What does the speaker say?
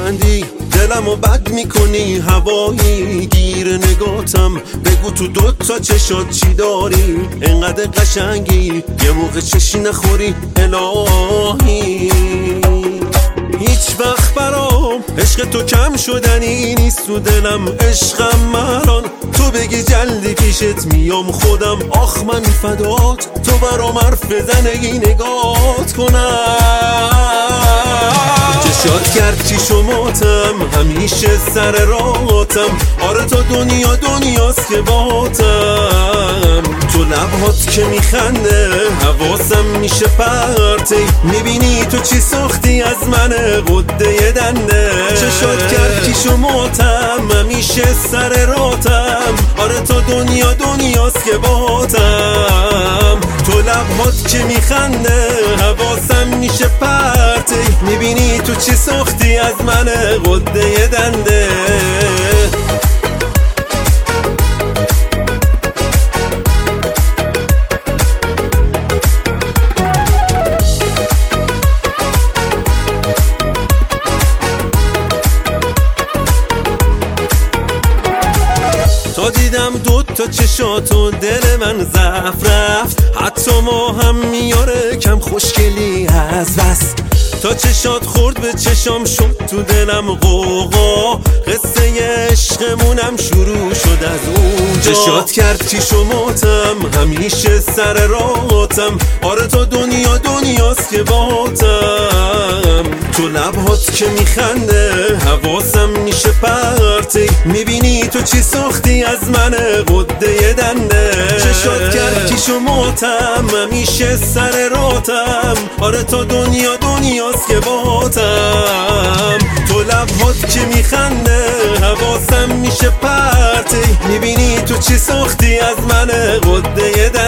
میخندی دلمو بد میکنی، هوایی گیر نگاتم، بگو تو دوتا چشات چی داری، انقدر قشنگی یه موقع چشی نخوری الهی. هیچ وقت برام عشق تو کم شدنی نیست تو دلم، عشقم مران تو بگی جلدی پیشت میام خودم، آخ من فدات تو برام حرف بزنگی نگات کنم. چشات کرد چی شماتم همیشه سر راتم، آره تا دنیا دنیاست که باتم، تو لبهات که میخنده حواسم میشه پرتی، میبینی تو چی ساختی از من قده دنده. چشات کرد چی شماتم همیشه سر راتم، آره تا دنیا دنیاست که باتم، تو لبهات که میخنده حواسم میشه پرتی، میبینی تو چی ساختی از من قده دنده. تا دیدم دوتا چشاتو دل من ضعف رفت، حتی ما هم میاره کم خوشگلی از بس، تا چشات خورد به چشام شد تو دلم غوغا، قصه عشقمونم شروع شد از اونجا. چشات کرد چی شماتم همیشه سر راتم، آره تا دنیا دنیاست که باتم، تو لبهات که میخنده حواسم میشه پرتی، میبینی تو چی ساختی از من قده دنده. چشات کرد چی شماتم همیشه سر راتم، آره تا دنیا دنیاست که باتم، تو لبهات که میخنده حواسم میشه پرتی، میبینی تو چی ساختی از من قده دنده.